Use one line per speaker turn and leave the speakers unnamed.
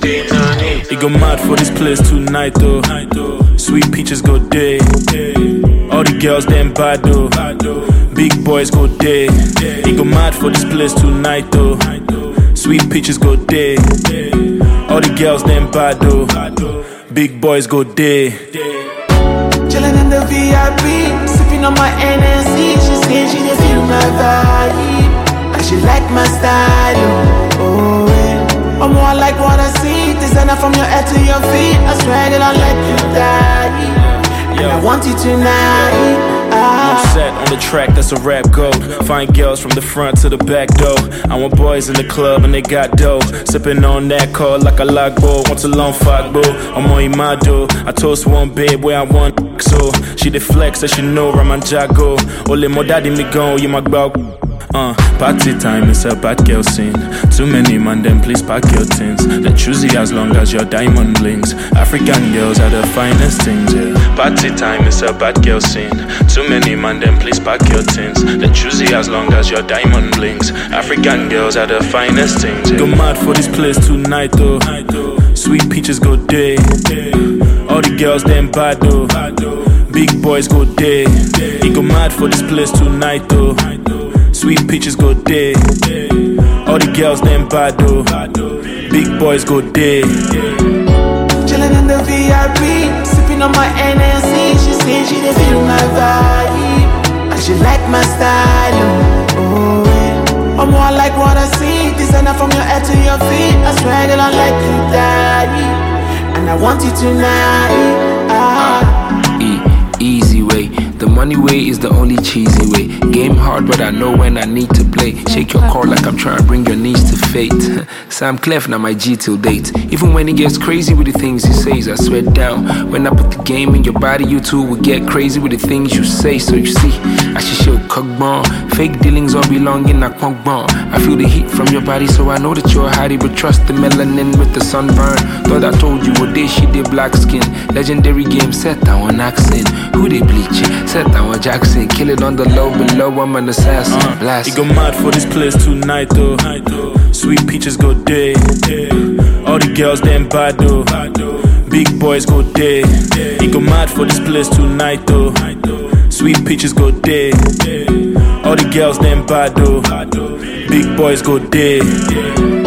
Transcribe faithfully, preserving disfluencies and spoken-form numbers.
He go mad for this place tonight though. Sweet peaches go day. All the girls them bad though. Big boys go day. He go mad for this place tonight though. Sweet peaches go day. All the girls them bad though. Big boys go day.
Chillin' in the V I P, sipping on my N S C. She say she dey feel my vibe, and she like my style. Oh, yeah. I'm more like what I see. Designer from your head to your feet. I swear that I let you die, and I want you tonight.
I'm set on the track, that's a rap goat. Fine girls from the front to the back door. I want boys in the club and they got dough. Sipping on that call like a lock bowl. Want a long fuck boo, I'm on Imado. I toast one babe where I want so. She the flex that she know Raman Jago. Ole mo daddy me go, you my bow. Uh, party time is a bad girl scene. Too many man, then please pack your tins. Let choosy as long as your diamond blinks. African girls are the finest things, yeah. Party time is a bad girl scene. Too many man, then please pack your tins. Let choosy as long as your diamond blinks. African girls are the finest things, yeah. Go mad for this place tonight though. Sweet peaches go day. All the girls them bad though. Big boys go day. He go mad for this place tonight though. Sweet peaches go day. All the girls them bad though. Big boys go day.
Chillin' in the V I P, sipping on my N S C. She say she dey feel my vibe, and she like my style. Oh, yeah. I'm more like what I see. Designer from your head to your feet. I swear that I like you die, and I want you tonight. Ah.
E- easy way. The money way is the only cheesy way. Game hard, but I know when I need to play. Shake your core like I'm trying to bring your knees to fate. Sam Clef, now my G till date. Even when he gets crazy with the things he says, I swear down. When I put the game in your body, you too will get crazy with the things you say. So you see, I should show cockbone. Fake dealings all belong in a quankbone. I feel the heat from your body, so I know that you're a hottie. But trust the melanin with the sunburn. Thought I told you what day she did black skin. Legendary game set, I want accent. Who they bleach it? Set, I want Jackson. Kill it on the low, below, I'm an assassin.
uh,
Blast.
He go mad for this place tonight though. Sweet peaches go day. All the girls them bad though. Big boys go day. He go mad for this place tonight though. Sweet peaches go day. All the girls them bad though. Big boys go day.